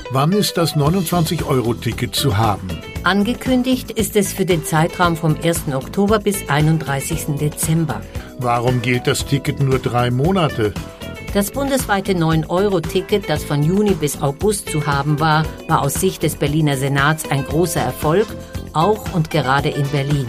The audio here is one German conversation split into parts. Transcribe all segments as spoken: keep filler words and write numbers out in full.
Wann ist das neunundzwanzig Euro Ticket zu haben? Angekündigt ist es für den Zeitraum vom ersten Oktober bis einunddreißigsten Dezember. Warum gilt das Ticket nur drei Monate? Das bundesweite neun Euro Ticket, das von Juni bis August zu haben war, war aus Sicht des Berliner Senats ein großer Erfolg, auch und gerade in Berlin.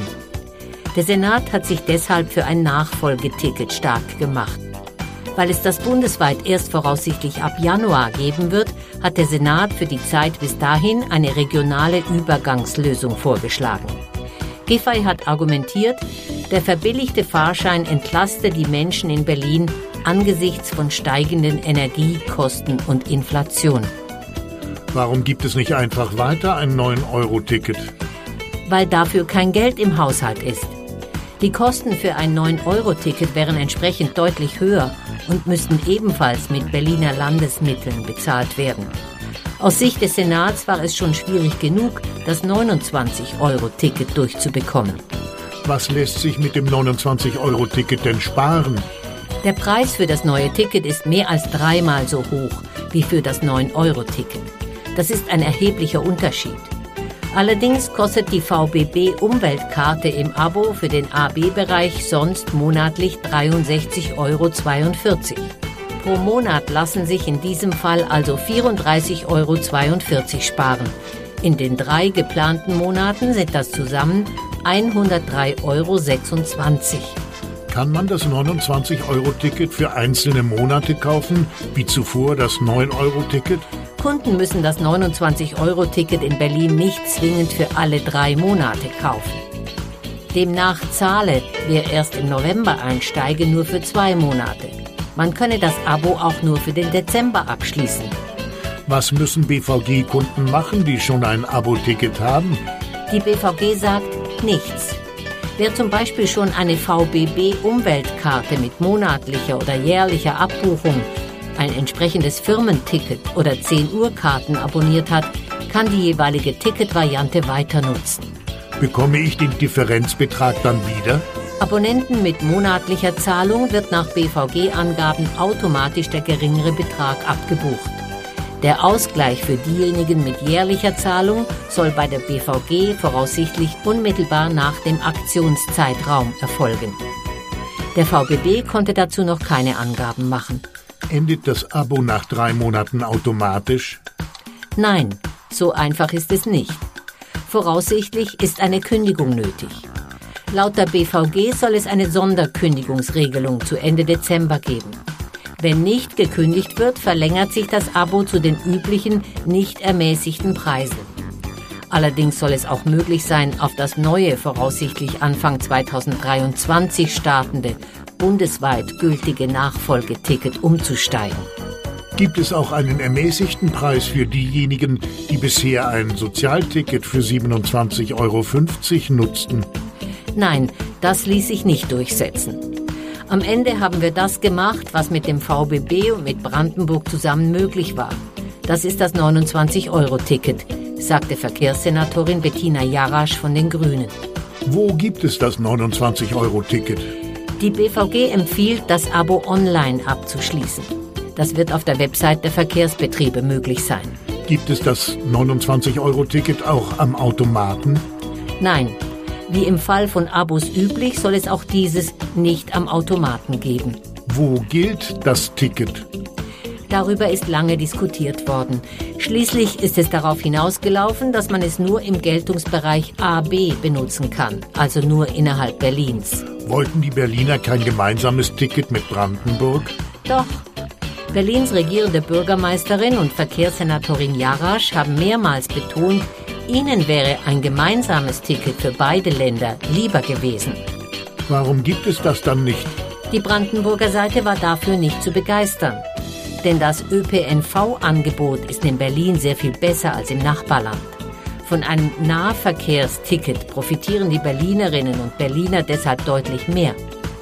Der Senat hat sich deshalb für ein Nachfolgeticket stark gemacht. Weil es das bundesweit erst voraussichtlich ab Januar geben wird, hat der Senat für die Zeit bis dahin eine regionale Übergangslösung vorgeschlagen. Giffey hat argumentiert, der verbilligte Fahrschein entlaste die Menschen in Berlin angesichts von steigenden Energiekosten und Inflation. Warum gibt es nicht einfach weiter ein neun Euro Ticket? Weil dafür kein Geld im Haushalt ist. Die Kosten für ein neun Euro Ticket wären entsprechend deutlich höher und müssten ebenfalls mit Berliner Landesmitteln bezahlt werden. Aus Sicht des Senats war es schon schwierig genug, das neunundzwanzig Euro Ticket durchzubekommen. Was lässt sich mit dem neunundzwanzig Euro Ticket denn sparen? Der Preis für das neue Ticket ist mehr als dreimal so hoch wie für das neun Euro Ticket. Das ist ein erheblicher Unterschied. Allerdings kostet die V B B-Umweltkarte im Abo für den A B-Bereich sonst monatlich dreiundsechzig Euro zweiundvierzig. Pro Monat lassen sich in diesem Fall also vierunddreißig Euro zweiundvierzig sparen. In den drei geplanten Monaten sind das zusammen hundertdrei Euro sechsundzwanzig. Kann man das neunundzwanzig Euro Ticket für einzelne Monate kaufen, wie zuvor das neun Euro Ticket? Kunden müssen das neunundzwanzig Euro Ticket in Berlin nicht zwingend für alle drei Monate kaufen. Demnach zahle, wer erst im November einsteige, nur für zwei Monate. Man könne das Abo auch nur für den Dezember abschließen. Was müssen B V G-Kunden machen, die schon ein Abo-Ticket haben? Die B V G sagt nichts. Wer zum Beispiel schon eine V B B-Umweltkarte mit monatlicher oder jährlicher Abbuchung, ein entsprechendes Firmenticket oder zehn-Uhr-Karten abonniert hat, kann die jeweilige Ticketvariante weiter nutzen. Bekomme ich den Differenzbetrag dann wieder? Abonnenten mit monatlicher Zahlung wird nach B V G-Angaben automatisch der geringere Betrag abgebucht. Der Ausgleich für diejenigen mit jährlicher Zahlung soll bei der B V G voraussichtlich unmittelbar nach dem Aktionszeitraum erfolgen. Der V B B konnte dazu noch keine Angaben machen. Endet das Abo nach drei Monaten automatisch? Nein, so einfach ist es nicht. Voraussichtlich ist eine Kündigung nötig. Laut der B V G soll es eine Sonderkündigungsregelung zu Ende Dezember geben. Wenn nicht gekündigt wird, verlängert sich das Abo zu den üblichen, nicht ermäßigten Preisen. Allerdings soll es auch möglich sein, auf das neue, voraussichtlich Anfang zweitausenddreiundzwanzig startende, bundesweit gültige Nachfolgeticket umzusteigen. Gibt es auch einen ermäßigten Preis für diejenigen, die bisher ein Sozialticket für siebenundzwanzig Euro fünfzig nutzten? Nein, das ließ sich nicht durchsetzen. Am Ende haben wir das gemacht, was mit dem V B B und mit Brandenburg zusammen möglich war. Das ist das neunundzwanzig Euro Ticket, sagte Verkehrssenatorin Bettina Jarasch von den Grünen. Wo gibt es das neunundzwanzig Euro Ticket? Die B V G empfiehlt, das Abo online abzuschließen. Das wird auf der Website der Verkehrsbetriebe möglich sein. Gibt es das neunundzwanzig Euro Ticket auch am Automaten? Nein. Wie im Fall von Abos üblich, soll es auch dieses nicht am Automaten geben. Wo gilt das Ticket? Darüber ist lange diskutiert worden. Schließlich ist es darauf hinausgelaufen, dass man es nur im Geltungsbereich A B benutzen kann, also nur innerhalb Berlins. Wollten die Berliner kein gemeinsames Ticket mit Brandenburg? Doch. Berlins regierende Bürgermeisterin und Verkehrssenatorin Jarasch haben mehrmals betont, ihnen wäre ein gemeinsames Ticket für beide Länder lieber gewesen. Warum gibt es das dann nicht? Die Brandenburger Seite war dafür nicht zu begeistern. Denn das Ö P N V-Angebot ist in Berlin sehr viel besser als im Nachbarland. Von einem Nahverkehrsticket profitieren die Berlinerinnen und Berliner deshalb deutlich mehr.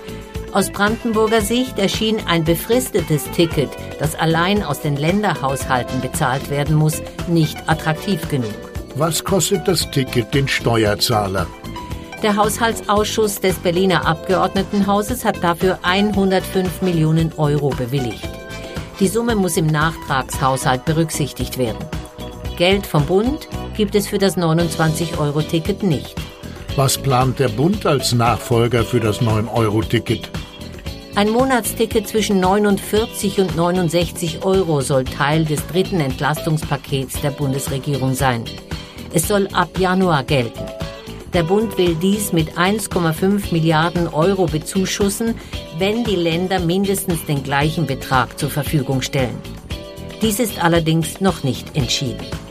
Aus Brandenburger Sicht erschien ein befristetes Ticket, das allein aus den Länderhaushalten bezahlt werden muss, nicht attraktiv genug. Was kostet das Ticket den Steuerzahler? Der Haushaltsausschuss des Berliner Abgeordnetenhauses hat dafür hundertfünf Millionen Euro bewilligt. Die Summe muss im Nachtragshaushalt berücksichtigt werden. Geld vom Bund gibt es für das neunundzwanzig-Euro-Ticket nicht. Was plant der Bund als Nachfolger für das neun-Euro-Ticket? Ein Monatsticket zwischen neunundvierzig und neunundsechzig Euro soll Teil des dritten Entlastungspakets der Bundesregierung sein. Es soll ab Januar gelten. Der Bund will dies mit eins Komma fünf Milliarden Euro bezuschussen, wenn die Länder mindestens den gleichen Betrag zur Verfügung stellen. Dies ist allerdings noch nicht entschieden.